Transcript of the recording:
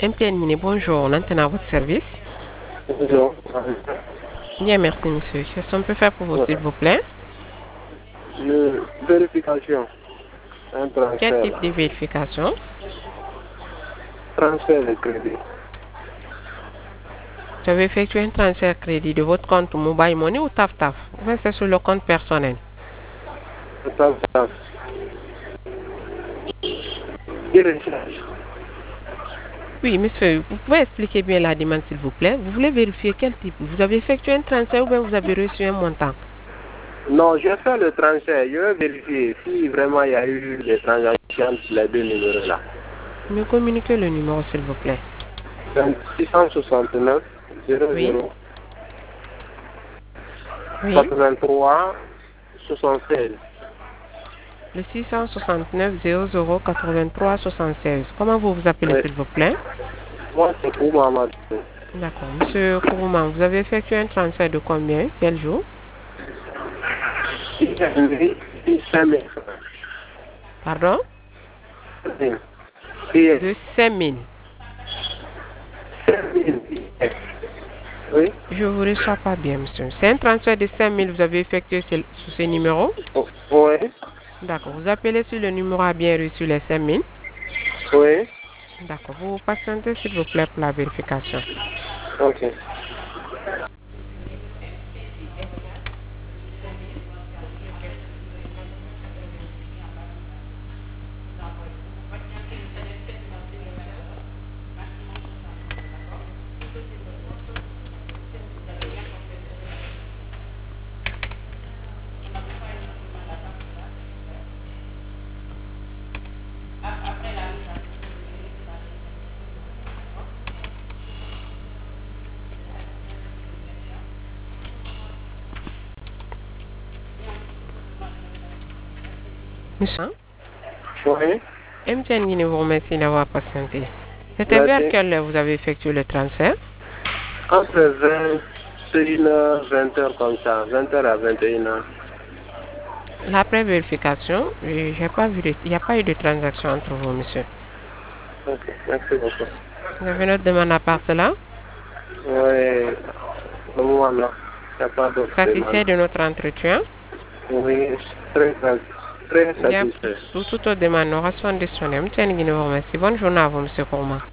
MTN Mini, bonjour. Maintenant, à votre service. Bonjour. Bien, merci, monsieur. Qu'est-ce qu'on peut faire pour vous, s'il vous plaît? Une vérification, un Quel transfert, type de vérification? transfert de crédit. Vous avez effectué un transfert crédit de votre compte Mobile Money ou TAF-TAF? Ou bien c'est sur le compte personnel? Ça. Et recharge. Oui, monsieur, vous pouvez expliquer bien la demande, s'il vous plaît? Vous voulez vérifier quel type? Vous avez effectué un transfert ou bien vous avez reçu un montant? Non, j'ai fait le transfert. Je vais vérifier si vraiment il y a eu des transactions entre les deux numéros-là. Me communiquez le numéro, s'il vous plaît. 669 Oui, 00 oui. 83 76. Le 669 00 83 76. Comment vous vous appelez, Oui. s'il vous plaît? Moi, c'est pour Mohamed. D'accord. Monsieur Kourouman, vous avez effectué un transfert de combien? Quel jour? Il y a eu 5 000 francs. Pardon? Et De 5 000. 5 000. Oui. Je ne vous reçois pas bien, monsieur. C'est un transfert de 5 000 vous avez effectué sur ce numéro? Oui. D'accord. Vous appelez sur le numéro a bien reçu les 5 000. Oui. D'accord. Vous patientez, s'il vous plaît, pour la vérification. Ok. Monsieur, Oui. MTN Guinée vous remercie d'avoir patienté. C'était vers Merci. quelle heure vous avez effectué le transfert? Entre 21h, 20h comme ça, 20h à 21h. Après vérification, j'ai pas vu il n'y a pas eu de transaction entre vous, monsieur. Ok, merci beaucoup. Vous avez notre demande à part cela? Oui, au moment là, il n'y a pas d'autre Satisfait demande. de notre entretien? Oui, très Bien, satisfait. pour toute autre demande, nous restons disponibles. MTN Guinée vous remercie. Bonne journée à vous, monsieur Kourma.